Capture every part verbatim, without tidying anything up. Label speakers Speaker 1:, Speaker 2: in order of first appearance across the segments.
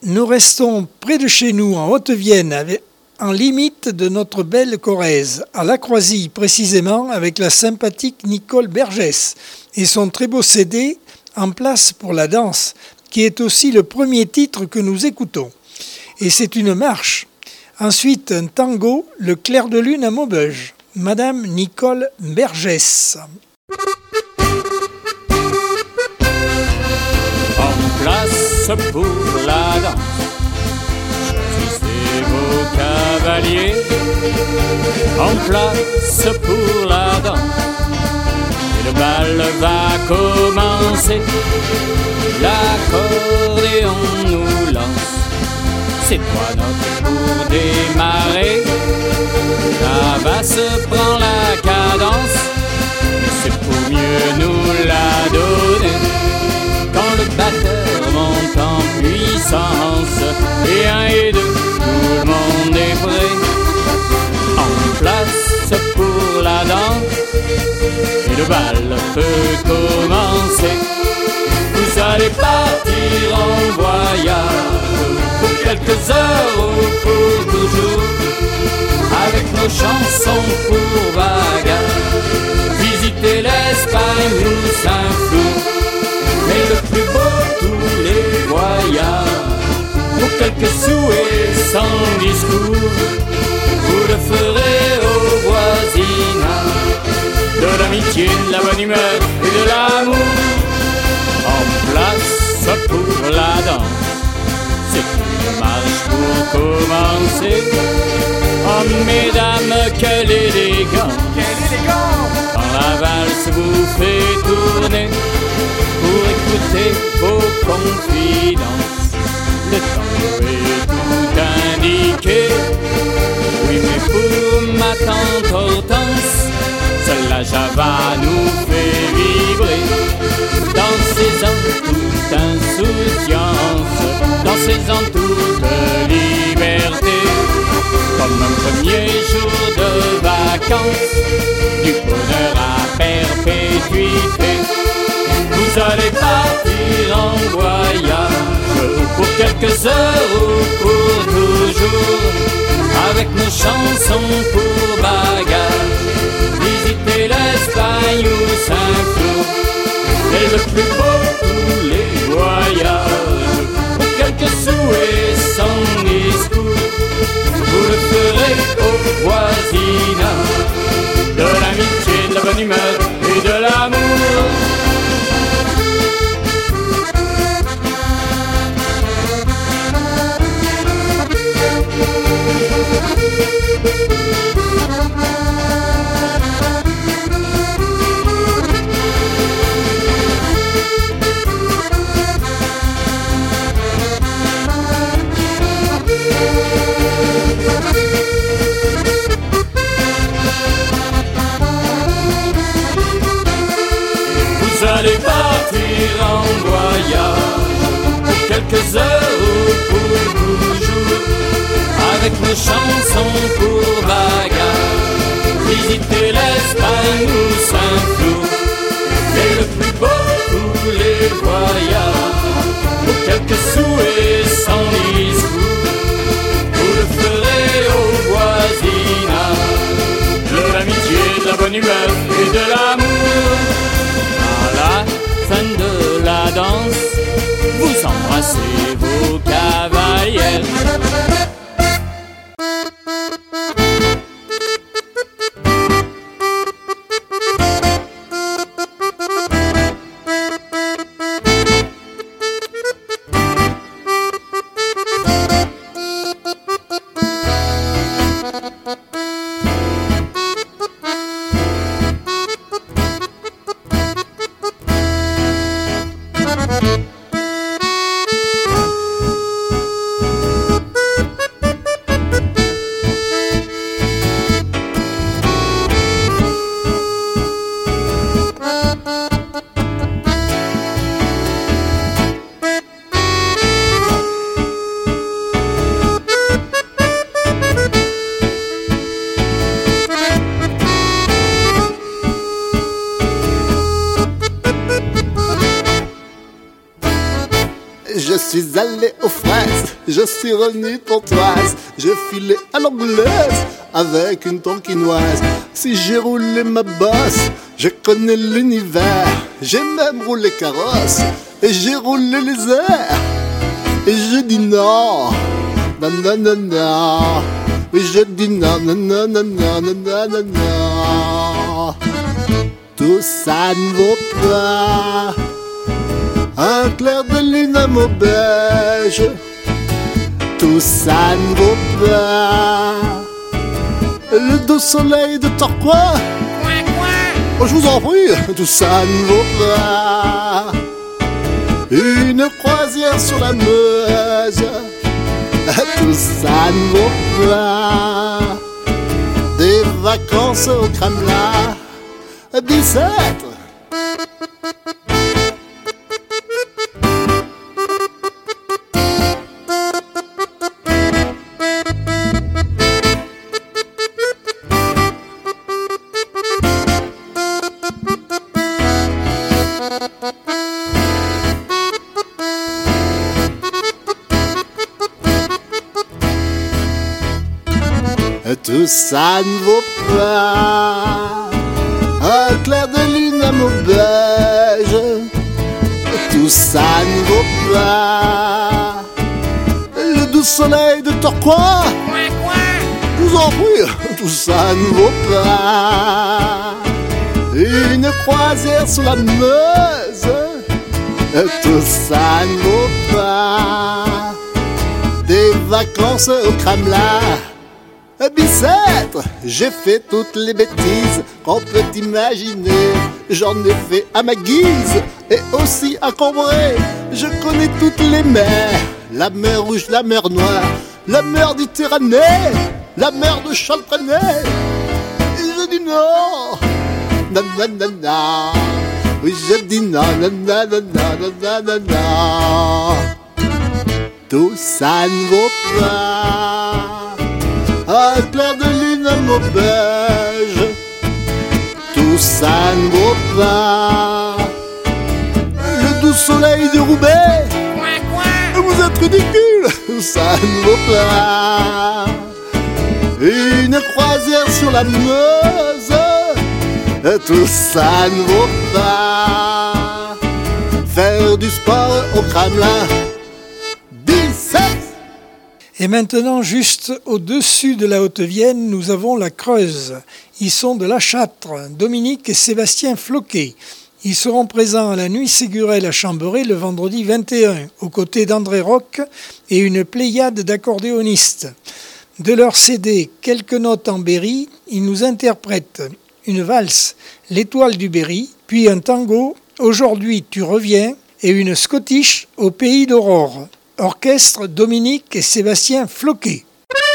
Speaker 1: nous restons près de chez nous, en Haute-Vienne, avec, en limite de notre belle Corrèze, à La Croisille précisément, avec la sympathique Nicole Bergès et son très beau C D « En place pour la danse », qui est aussi le premier titre que nous écoutons. Et c'est une marche. Ensuite, un tango, Le clair de lune à Maubeuge. Madame Nicole Bergès.
Speaker 2: En place pour la danse, choisissez vos cavaliers. En place pour la danse, et le bal va commencer. L'accordéon nous lance ses trois notes pour démarrer. La basse prend la cadence, mais c'est pour mieux nous la donner. Quand le batteur monte en puissance, et un et deux, tout le monde est prêt. En place pour la danse, et le bal peut commencer. Vous allez partir en voyage, pour quelques heures ou pour toujours, avec nos chansons pour bagage, visiter l'Espagne ou Saint-Flour. Mais le plus beau tous les voyages, pour quelques sous et sans discours, vous le ferez au voisinage, de l'amitié, de la bonne humeur et de l'amour. En place pour la danse, c'est une marche pour commencer. Oh mesdames, quelle élégance, quelle élégance, quand la valse vous fait tourner, pour écouter vos confidences. Le temps est tout indiqué. Oui, mais pour ma tante Hortense, seule la java nous fait vibrer. Dansez-en toute insouciance, dansez-en toute liberté, comme un premier jour de vacances, du bonheur à perpétuité. Vous allez partir en voyage, pour quelques heures ou pour toujours, avec nos chansons pour bagage, visiter l'Espagne ou Saint-Flour. Et le plus beau tous les voyages, pour quelques sous et sans discours, vous le ferez au voisinage, de l'amitié, de la bonne humeur et de l'amour. Vous allez partir en voyage, pour quelques heures ou pour toujours, avec nos chansons pour bagage, visiter l'Espagne ou Saint-Flour. Et le plus beau tous les voyages, pour quelques sous et sans discours, vous le ferez au voisinage, de l'amitié, de la bonne humeur et de l'amour. À la fin de la danse, vous embrassez vos cavalières.
Speaker 3: Je suis allé aux fraises l'Est, je suis revenu pour Toise. J'ai filé à l'anglaise avec une tonkinoise. Si j'ai roulé ma bosse, je connais l'univers. J'ai même roulé carrosse et j'ai roulé les airs. Et je dis non, non, non, non, non. Et je dis non, non, non, non, non, non, non, non, non. Tout ça ne vaut pas un clair de lune à mot beige. Tout ça ne vaut pas le doux soleil de Torquay. Oh, je vous en prie, tout ça ne vaut pas une croisière sur la Meuse. Tout ça ne vaut pas des vacances au Kremlin. Bicêtre. Tout ça ne vaut pas un clair de lune à mot beige. Tout ça ne vaut pas le doux soleil de Torquay. Je vous en prie, tout ça ne vaut pas une croisière sur la Meuse. Tout ça ne vaut pas des vacances au Kremlin. Bicêtre, j'ai fait toutes les bêtises qu'on peut imaginer. J'en ai fait à ma guise et aussi à Cambrai. Je connais toutes les mers, la mer Rouge, la mer Noire, la mer Méditerranée, la mer de Chalprenay. Et je dis non, non, non, non, non. Oui, je dis non, non, non, non, non, non, non, non. Tout ça ne vaut pas un clair de lune à mot beige. Tout ça ne vaut pas le doux soleil de Roubaix. Vous êtes ridicule. Tout ça ne vaut pas une croisière sur la Meuse. Tout ça ne vaut pas faire du sport au Kremlin. dix-sept.
Speaker 1: Et maintenant, juste au-dessus de la Haute-Vienne, nous avons la Creuse. Ils sont de la Châtre, Dominique et Sébastien Floquet. Ils seront présents à la Nuit Ségurelle à Chambéry le vendredi vingt et un, aux côtés d'André Roch et une pléiade d'accordéonistes. De leur C D « Quelques notes en Berry », ils nous interprètent une valse « L'étoile du Berry », puis un tango « Aujourd'hui tu reviens » et une scottish « Au pays d'aurore ». Orchestre Dominique et Sébastien Floquet.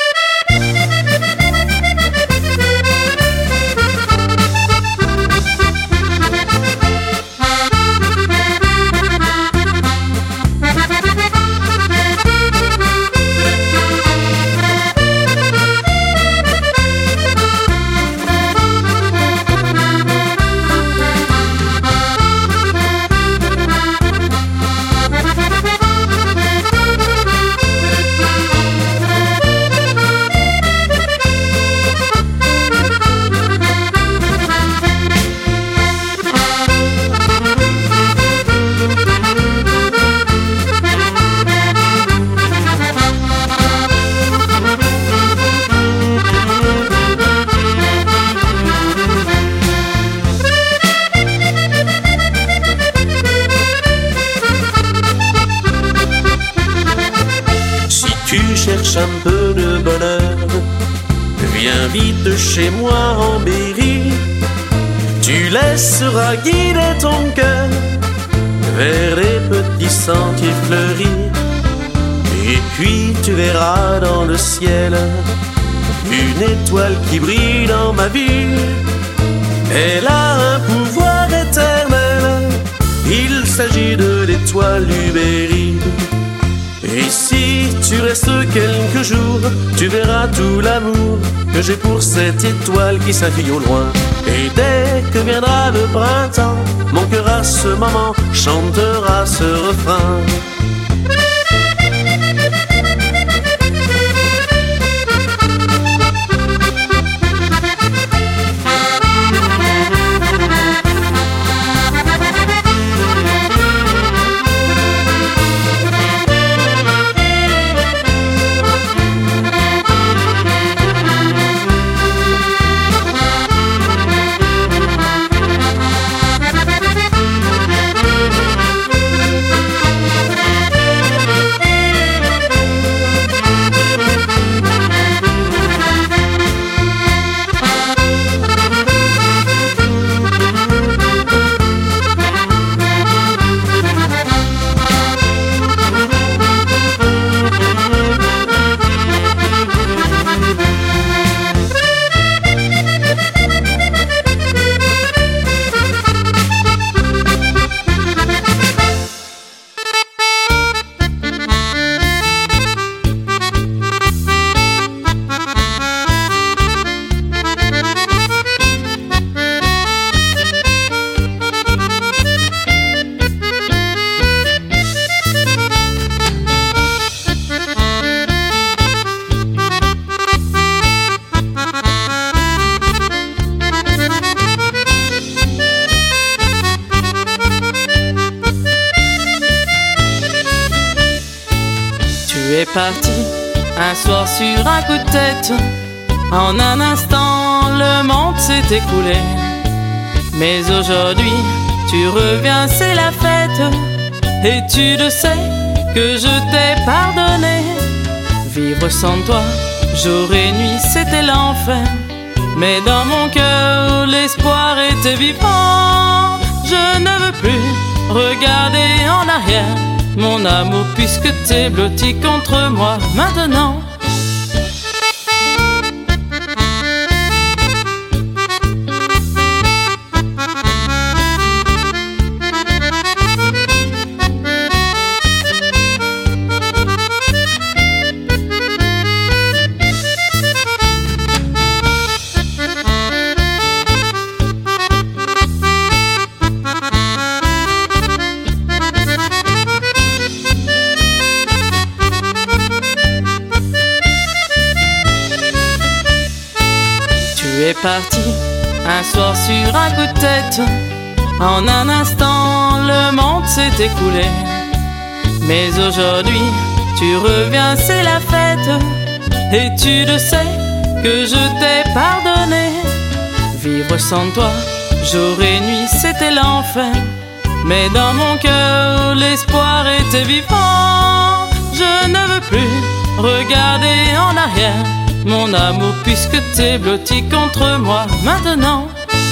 Speaker 4: Un peu de bonheur, viens vite chez moi en Berry. Tu laisseras guider ton cœur vers les petits sentiers fleuris. Et puis tu verras dans le ciel une étoile qui brille dans ma vie. Elle a un pouvoir éternel, il s'agit de l'étoile du Berry. Et si tu restes quelques jours, tu verras tout l'amour que j'ai pour cette étoile qui s'infile au loin. Et dès que viendra le printemps, mon cœur à ce moment chantera ce refrain.
Speaker 5: es parti un soir sur un coup de tête. En un instant, le monde s'est écoulé. Mais aujourd'hui, tu reviens, c'est la fête. Et tu le sais que je t'ai pardonné. Vivre sans toi, jour et nuit, c'était l'enfer. Mais dans mon cœur, l'espoir était vivant. Je ne veux plus regarder en arrière, mon amour, puisque t'es blotti contre moi maintenant. Tu es parti un soir sur un coup de tête. En un instant, le monde s'est écoulé. Mais aujourd'hui, tu reviens, c'est la fête. Et tu le sais que je t'ai pardonné. Vivre sans toi, jour et nuit, c'était l'enfer. Mais dans mon cœur, l'espoir était vivant. Je ne veux plus regarder en arrière, mon amour, puisque t'es blotti contre moi maintenant.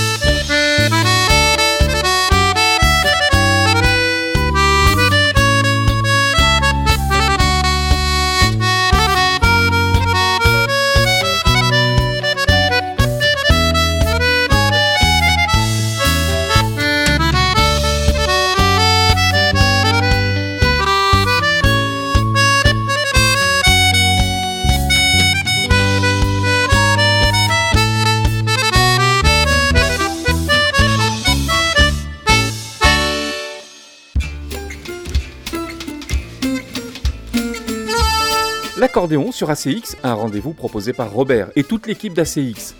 Speaker 6: L'accordéon sur A C X, un rendez-vous proposé par Robert et toute l'équipe d'A C X.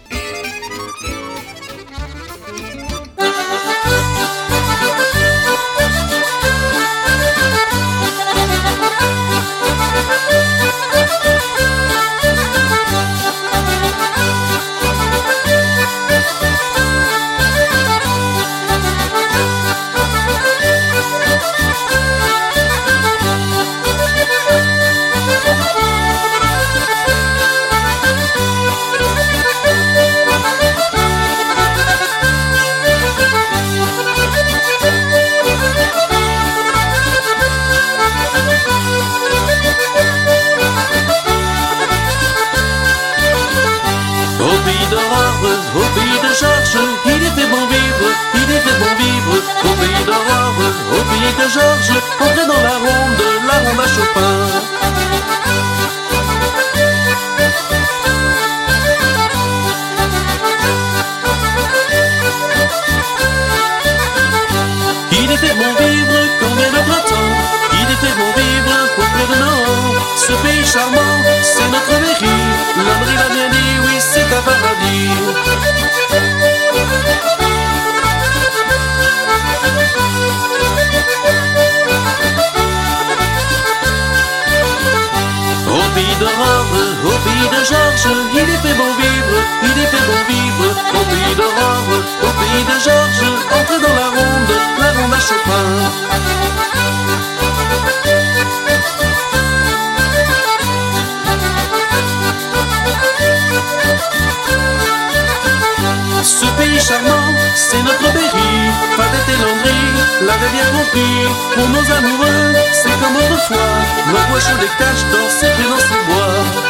Speaker 4: Georges, entrez dans la ronde, la ronde à Chopin. Il était bon vivre quand vient le printemps, il était bon vivre auprès de Nohant. Ce pays charmant, c'est notre mairie, l'abri l'a bien dit, oui c'est un paradis. Au pays d'Aurore, au pays de Georges, il est fait bon vivre, il est fait bon vivre. Au pays d'Aurore, au pays de Georges, entrez dans la ronde, la ronde à Chopin. Ce pays charmant, c'est notre Berry. Fadette et Landry l'avaient bien compris. Pour nos amoureux, c'est comme autrefois. Nos voix chaudes et cachent dans ces prés, dans ces bois.